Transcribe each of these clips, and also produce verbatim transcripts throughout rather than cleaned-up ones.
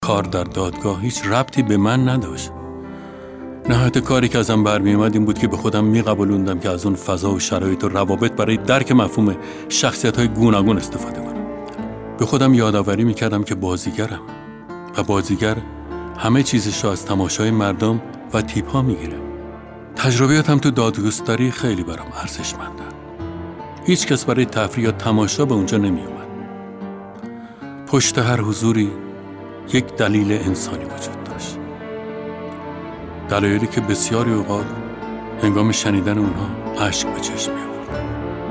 کار در دادگاه هیچ ربطی به من نداشت. نهایت کاری که ازم برمی اومد این بود که به خودم میقبولوندم که از اون فضا و شرایط و روابط برای درک مفهوم شخصیت‌های گوناگون استفاده کنم. به خودم یادآوری میکردم که بازیگرم و بازیگر همه چیزش رو از تماشای مردم و تیپ‌ها میگیره. تجربیاتم تو دادگستری خیلی برام ارزشمنده. هیچ کس برای تفریح یا تماشا به اونجا نمی اومد. پشت هر حضوری یک دلیل انسانی وجود داشت. دلایلی که بسیاری اوقات هنگام شنیدن اونها اشک به چشم می آورد.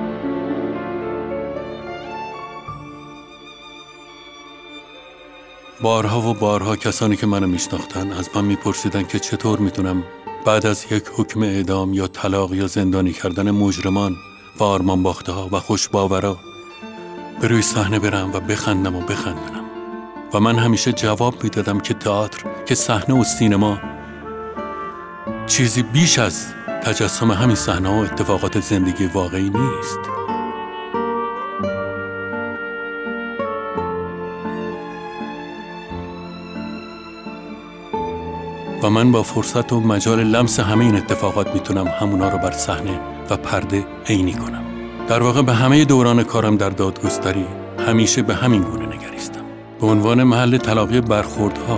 بارها و بارها کسانی که منو میشناختن از من میپرسیدن که چطور میتونم بعد از یک حکم اعدام یا طلاق یا زندانی کردن مجرمان و آرمان باخته ها و خوشباورا به روی صحنه برم و بخندم و بخندنم. و من همیشه جواب میدادم که تئاتر، که صحنه و سینما چیزی بیش از تجسم همین صحنه و اتفاقات زندگی واقعی نیست. و من با فرصت و مجال لمس همه این اتفاقات میتونم همونا رو بر صحنه و پرده عینی کنم. در واقع به همه دوران کارم در دادگستری همیشه به همین گونه نگریستم، به عنوان محل تلاقی برخوردها،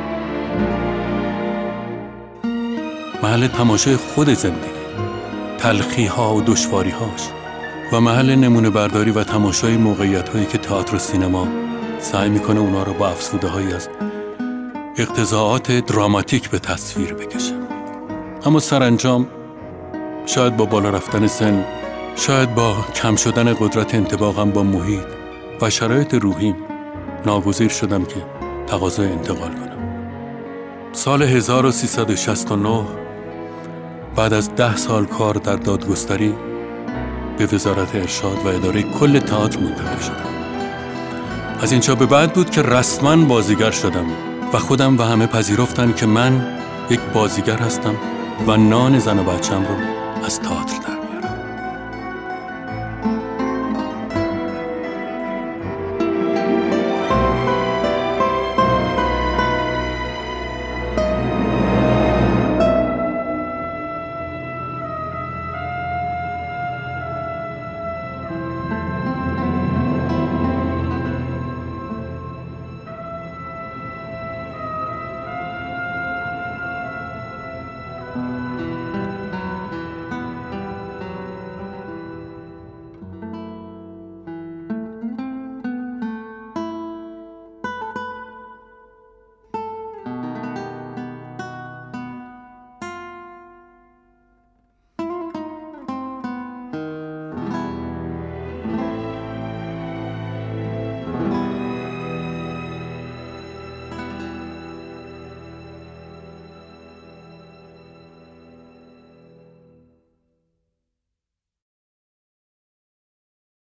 محل تماشای خود زندگی، تلخی‌ها و دشواری‌هاش، و محل نمونه برداری و تماشای موقعیت‌هایی که تئاتر و سینما سعی میکنه اونا رو با افزوده‌هایی از اقتضاعات دراماتیک به تصویر بکشه. اما سرانجام شاید با بالا رفتن سن، شاید با کم شدن قدرت انطباقم با محیط و شرایط روحیم ناگزیر شدم که تقاضای انتقال کنم. سال هزار و سیصد و شصت و نه بعد از ده سال کار در دادگستری به وزارت ارشاد و اداره کل تئاتر منتقل شدم. از اینجا به بعد بود که رسما بازیگر شدم و خودم و همه پذیرفتن که من یک بازیگر هستم و نان زن و بچم رو از تئاتر دارم.